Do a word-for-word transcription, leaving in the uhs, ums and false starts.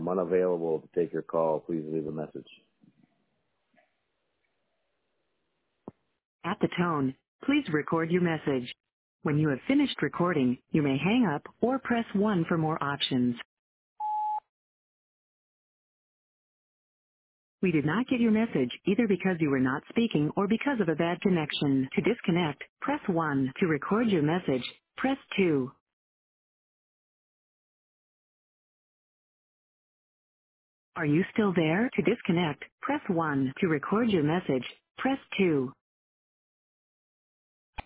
am unavailable to take your call. Please leave a message. At the tone, please record your message. When you have finished recording, you may hang up or press one for more options. We did not get your message either because you were not speaking or because of a bad connection. To disconnect, press one. To record your message, press two. Are you still there? To disconnect, press one. To record your message, press two.